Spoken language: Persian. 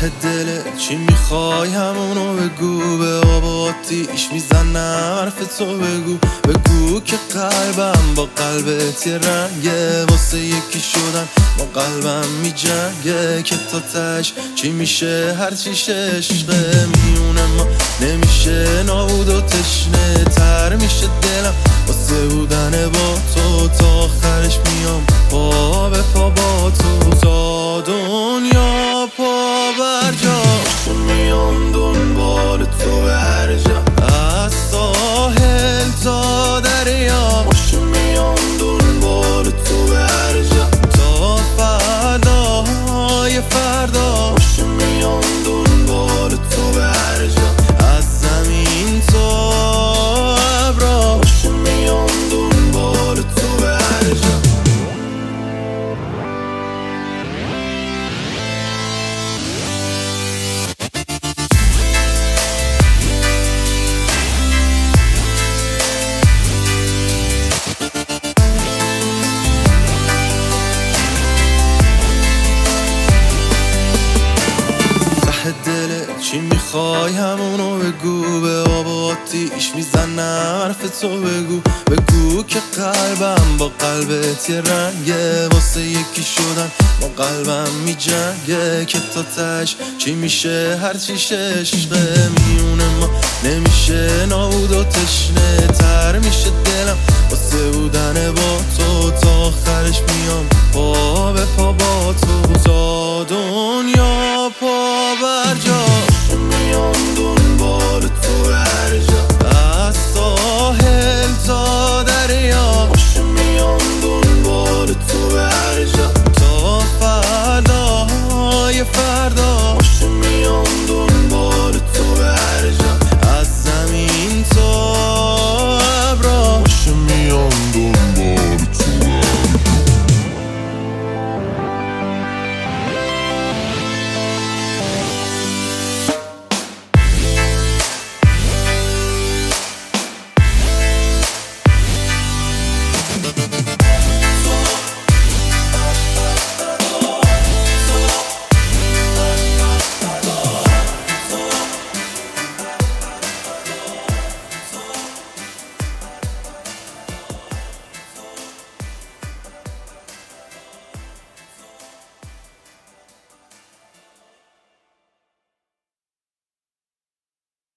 دلت چی میخوای همونو بگو، به آب و آتیش میزنم حرف تو بگو که قلبم با قلبت یه رنگه، واسه یکی شدن با قلبم میجنگه، که تا تش چی میشه هرچی عشقه میونه ما نمیشه نابود و تشنه تر میشه دلم واسه بودن با تو، تا آخرش میام پا به پا با تو، تا دنیا پا بر جا میام دنبال تو به هر جا، از ساحل تا دریا میام دنبال تو به هر جا، تا فرداهای فردا میام دنبال تو به هر جا، از زمین تا ابرا میام دنبال تو به هر جا. دلت چی میخوای همونو بگو، به آب و آتیش میزنم حرف تو بگو که قلبم با قلبت یه رنگه، واسه یکی شدن با قلبم میجنگه، که تا تش چی میشه هرچی عشقه میونه ما نمیشه نابود و تشنه تر میشه دلم واسه